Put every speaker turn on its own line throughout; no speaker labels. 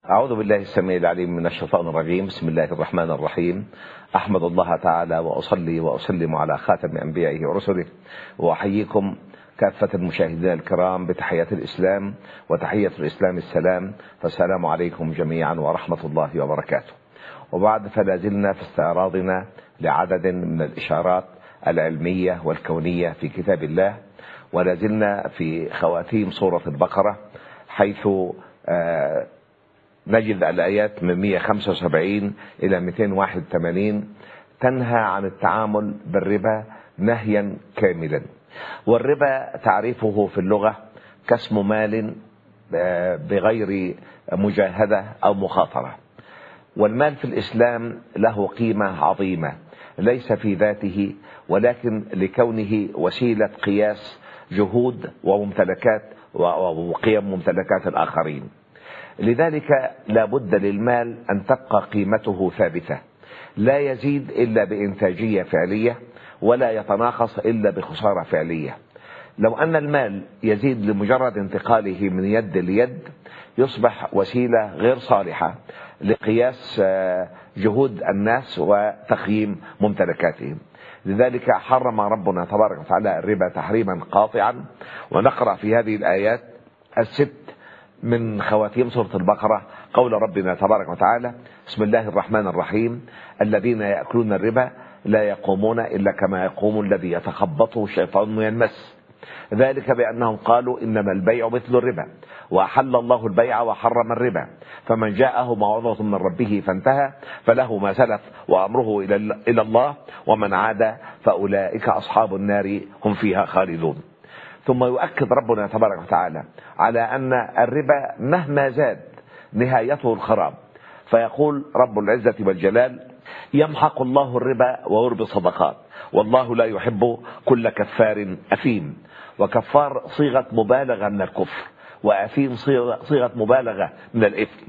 أعوذ بالله السميع العليم من الشيطان الرجيم. بسم الله الرحمن الرحيم. أحمد الله تعالى وأصلي وأسلم على خاتم أنبيائه ورسله، وأحييكم كافة المشاهدين الكرام بتحية الإسلام، وتحية الإسلام السلام، فالسلام عليكم جميعا ورحمة الله وبركاته. وبعد، فلا زلنا في استعراضنا لعدد من الإشارات العلمية والكونية في كتاب الله، ولا زلنا في خواتيم سورة البقرة، حيث نجد الآيات من 175 إلى 281 تنهى عن التعامل بالربا نهيا كاملا. والربا تعريفه في اللغة كسم مال بغير مجاهدة أو مخاطرة. والمال في الإسلام له قيمة عظيمة، ليس في ذاته ولكن لكونه وسيلة قياس جهود وممتلكات وقيم ممتلكات الآخرين. لذلك لا بد للمال أن تبقى قيمته ثابتة، لا يزيد إلا بإنتاجية فعلية، ولا يتناقص إلا بخسارة فعلية. لو أن المال يزيد لمجرد انتقاله من يد ليد، يصبح وسيلة غير صالحة لقياس جهود الناس وتقييم ممتلكاتهم. لذلك حرم ربنا تبارك وتعالى الربا تحريما قاطعا. ونقرأ في هذه الآيات الست من خواتيم سورة البقرة قول ربنا تبارك وتعالى: بسم الله الرحمن الرحيم. الذين يأكلون الربا لا يقومون إلا كما يقوم الذي يتخبطه الشيطان من المس، ذلك بأنهم قالوا إنما البيع مثل الربا، وأحل الله البيع وحرم الربا، فمن جاءه موعظة من ربه فانتهى فله ما سلف وأمره إلى الله، ومن عاد فأولئك أصحاب النار هم فيها خالدون. ثم يؤكد ربنا تبارك وتعالى على أن الربا مهما زاد نهايته الخراب، فيقول رب العزة والجلال: يمحق الله الربا ويربي الصدقات والله لا يحب كل كفار أثيم. وكفار صيغة مبالغة من الكفر، وأثيم صيغة مبالغة من الإثم.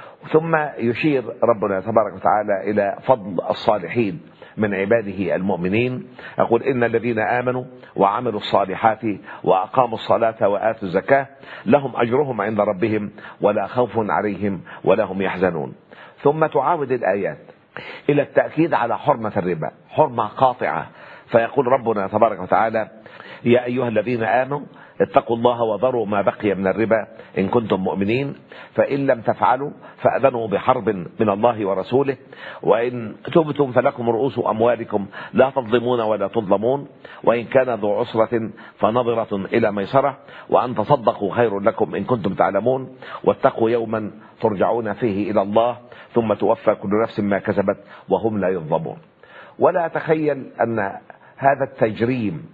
ثم يشير ربنا تبارك وتعالى إلى فضل الصالحين من عباده المؤمنين، يقول: إن الذين آمنوا وعملوا الصالحات وأقاموا الصلاة وآتوا الزكاة لهم أجرهم عند ربهم ولا خوف عليهم ولا هم يحزنون. ثم تعاود الآيات إلى التأكيد على حرمة الربا حرمة قاطعة، فيقول ربنا تبارك وتعالى: يا أيها الذين آمنوا اتقوا الله وذروا ما بقي من الربا إن كنتم مؤمنين، فإن لم تفعلوا فأذنوا بحرب من الله ورسوله، وإن تبتم فلكم رؤوس أموالكم لا تظلمون ولا تظلمون، وإن كان ذو عسرة فنظرة إلى ميسرة، وأن تصدقوا خير لكم إن كنتم تعلمون، واتقوا يوما ترجعون فيه إلى الله ثم توفى كل نفس ما كسبت وهم لا يظلمون. ولا أتخيل أن هذا التجريم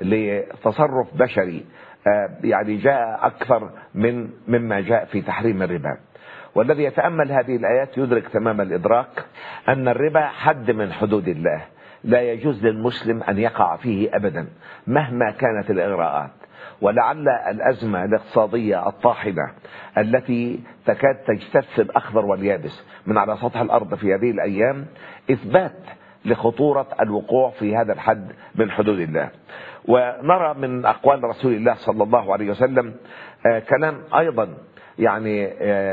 لتصرف بشري يعني جاء أكثر مما جاء في تحريم الربا. والذي يتأمل هذه الآيات يدرك تمام الإدراك أن الربا حد من حدود الله، لا يجوز للمسلم أن يقع فيه أبدا مهما كانت الإغراءات. ولعل الأزمة الاقتصادية الطاحنة التي تكاد تجتث الأخضر واليابس من على سطح الأرض في هذه الأيام إثبات لخطورة الوقوع في هذا الحد من حدود الله. ونرى من أقوال رسول الله صلى الله عليه وسلم كلام أيضا يعني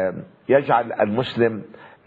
يجعل المسلم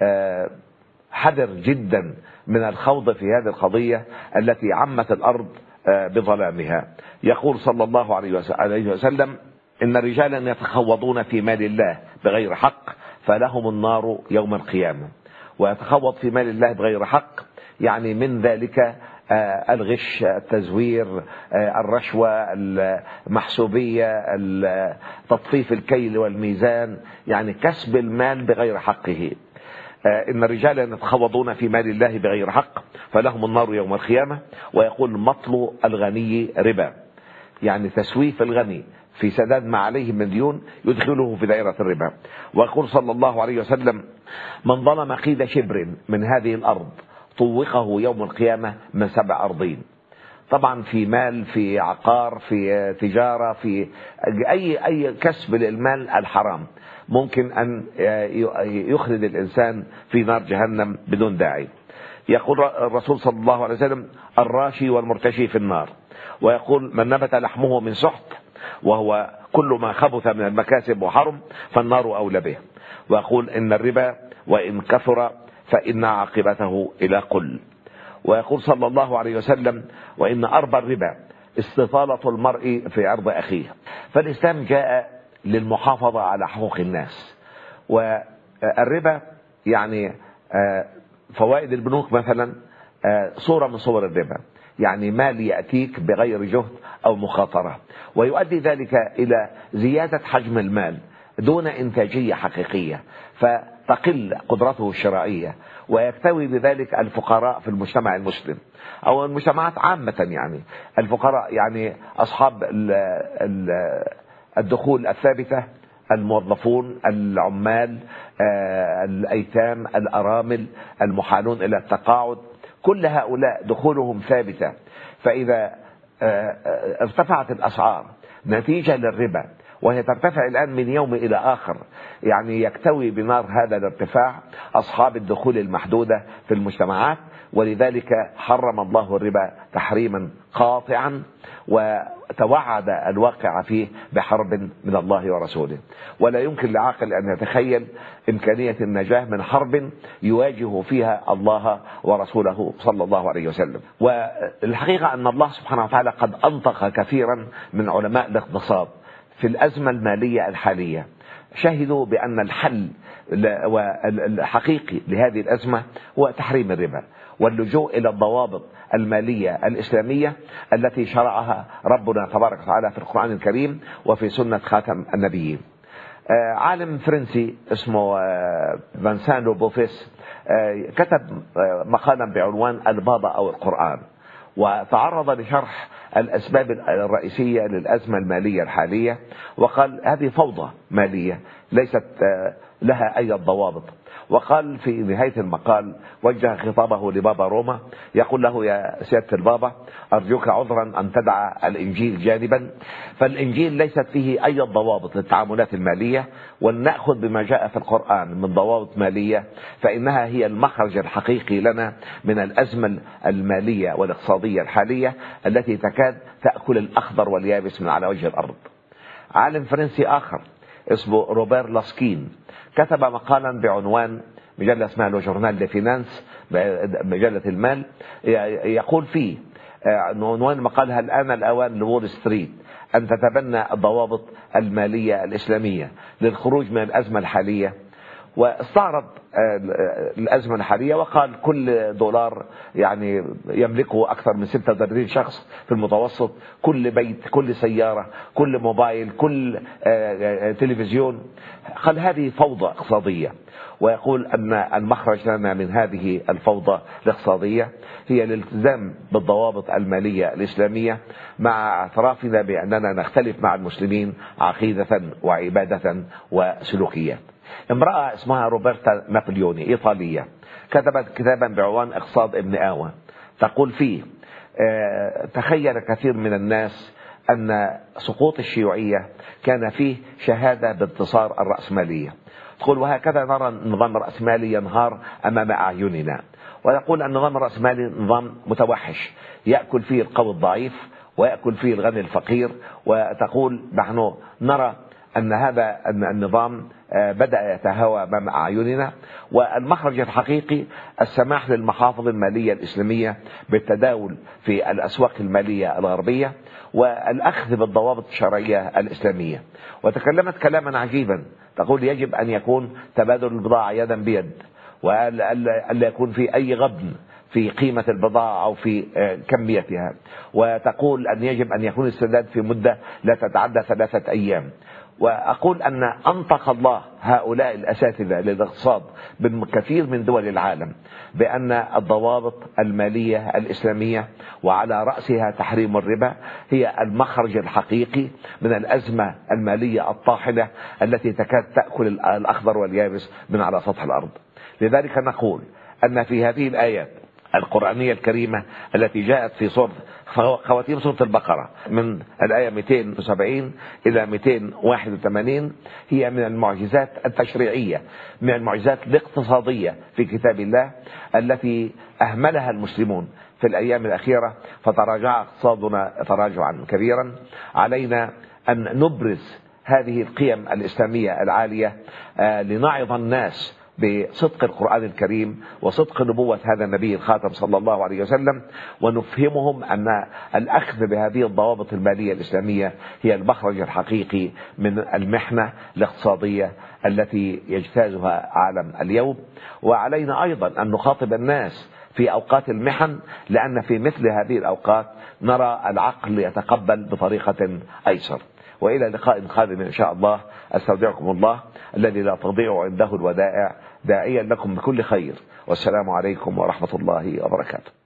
حذر جدا من الخوض في هذه القضية التي عمت الأرض بظلامها. يقول صلى الله عليه وسلم: إن رجالا يتخوضون في مال الله بغير حق فلهم النار يوم القيامة. ويتخوض في مال الله بغير حق يعني من ذلك الغش، التزوير، الرشوة، المحسوبية، تطفيف الكيل والميزان، يعني كسب المال بغير حقه. إن رجالا يتخوضون في مال الله بغير حق فلهم النار يوم القيامة. ويقول: مطل الغني ربا، يعني تسويف الغني في سداد ما عليه من ديون يدخله في دائرة الربا. ويقول صلى الله عليه وسلم: من ظلم قيد شبر من هذه الأرض طوقه يوم القيامة من 7 أرضين. طبعا في مال، في عقار، في تجارة، في أي كسب للمال الحرام ممكن أن يخلد الإنسان في نار جهنم بدون داعي. يقول الرسول صلى الله عليه وسلم: الراشي والمرتشي في النار. ويقول: من نبت لحمه من سحت وهو كل ما خبث من المكاسب وحرم فالنار أولى به. ويقول إن الربا وإن كثر فإن عاقبته إلى قل. ويقول صلى الله عليه وسلم وإن أربى الربا استطالة المرء في عرض أخيه. فالإسلام جاء للمحافظة على حقوق الناس. والربا يعني فوائد البنوك مثلا صورة من صور الربا، يعني مال يأتيك بغير جهد أو مخاطرة، ويؤدي ذلك إلى زيادة حجم المال دون إنتاجية حقيقية، فتقل قدرته الشرائية، ويكتوي بذلك الفقراء في المجتمع المسلم أو المجتمعات عامة. يعني الفقراء يعني أصحاب الدخول الثابتة، الموظفون، العمال، الأيتام، الأرامل، المحالون إلى التقاعد، كل هؤلاء دخولهم ثابتة. فإذا ارتفعت الأسعار نتيجة للربا، وهي ترتفع الآن من يوم إلى آخر، يعني يكتوي بنار هذا الارتفاع أصحاب الدخول المحدودة في المجتمعات، ولذلك حرم الله الربا تحريما قاطعا، وتوعد الواقع فيه بحرب من الله ورسوله. ولا يمكن لعاقل أن يتخيل إمكانية النجاة من حرب يواجه فيها الله ورسوله صلى الله عليه وسلم. والحقيقة أن الله سبحانه وتعالى قد أنطق كثيرا من علماء الاقتصاد في الأزمة المالية الحالية، شهدوا بأن الحل الحقيقي لهذه الأزمة هو تحريم الربا واللجوء إلى الضوابط المالية الإسلامية التي شرعها ربنا تبارك وتعالى في القرآن الكريم وفي سنة خاتم النبيين. عالم فرنسي اسمه فانسان لوبوفيس كتب مقالا بعنوان البابا أو القرآن، وتعرض لشرح الأسباب الرئيسية للأزمة المالية الحالية، وقال هذه فوضى مالية ليست لها أي ضوابط. وقال في نهاية المقال وجه خطابه لبابا روما يقول له يا سيادة البابا أرجوك عذرا أن تدع الإنجيل جانبا، فالإنجيل ليست فيه أي ضوابط للتعاملات المالية، ونأخذ بما جاء في القرآن من ضوابط مالية، فإنها هي المخرج الحقيقي لنا من الأزمة المالية والاقتصادية الحالية التي تكاد تأكل الأخضر واليابس من على وجه الأرض. عالم فرنسي آخر اسمه روبير لاسكين كتب مقالا بعنوان، مجلة اسمها لو جورنال دي فينانس، مجلة المال، يقول فيه عنوان مقالها الآن الأوان لوول ستريت أن تتبنى الضوابط المالية الإسلامية للخروج من الأزمة الحالية. واستعرض الأزمة الحالية وقال كل دولار يعني يملكه أكثر من 36 شخص في المتوسط، كل بيت، كل سيارة، كل موبايل، كل تلفزيون. قال هذه فوضى اقتصادية، ويقول أن المخرج لنا من هذه الفوضى الاقتصادية هي الالتزام بالضوابط المالية الإسلامية، مع اعترافنا بأننا نختلف مع المسلمين عقيدة وعبادة وسلوكيات. امرأة اسمها روبرتا نابليوني إيطالية كتبت كتابا بعنوان اقتصاد ابن آوى، تقول فيه تخيل كثير من الناس أن سقوط الشيوعية كان فيه شهادة بانتصار الرأسمالية. تقول وهكذا نرى النظام الرأسمالي ينهار أمام أعيننا، ويقول أن النظام الرأسمالي نظام متوحش يأكل فيه القوي الضعيف ويأكل فيه الغني الفقير. وتقول نحن نرى أن هذا النظام بدأ يتهاوى أمام أعيننا، والمخرج الحقيقي السماح للمحافظ المالية الإسلامية بالتداول في الأسواق المالية الغربية والأخذ بالضوابط الشرعية الإسلامية. وتكلمت كلاما عجيبا، تقول يجب أن يكون تبادل البضاعة يدا بيد، وألا يكون في أي غبن في قيمة البضاعة أو في كميتها، وتقول أن يجب أن يكون السداد في مدة لا تتعدى 3 أيام. وأقول أن أنطق الله هؤلاء الأساتذة للاقتصاد بالكثير من دول العالم بأن الضوابط المالية الإسلامية وعلى رأسها تحريم الربا هي المخرج الحقيقي من الأزمة المالية الطاحنة التي تكاد تأكل الأخضر واليابس من على سطح الأرض. لذلك نقول أن في هذه الآيات القرآنية الكريمة التي جاءت في خواتيم سورة البقرة من الآية 270 إلى 281 هي من المعجزات التشريعية، من المعجزات الاقتصادية في كتاب الله التي أهملها المسلمون في الأيام الأخيرة، فتراجع اقتصادنا تراجعا كبيرا. علينا أن نبرز هذه القيم الإسلامية العالية لنعظ الناس بصدق القرآن الكريم وصدق نبوة هذا النبي الخاتم صلى الله عليه وسلم، ونفهمهم أن الأخذ بهذه الضوابط المالية الإسلامية هي المخرج الحقيقي من المحنة الاقتصادية التي يجتازها عالم اليوم. وعلينا أيضا أن نخاطب الناس في أوقات المحن، لأن في مثل هذه الأوقات نرى العقل يتقبل بطريقة أيسر. وإلى لقاء قادم إن شاء الله، أستودعكم الله الذي لا تضيع عنده الودائع، داعيا لكم بكل خير، والسلام عليكم ورحمة الله وبركاته.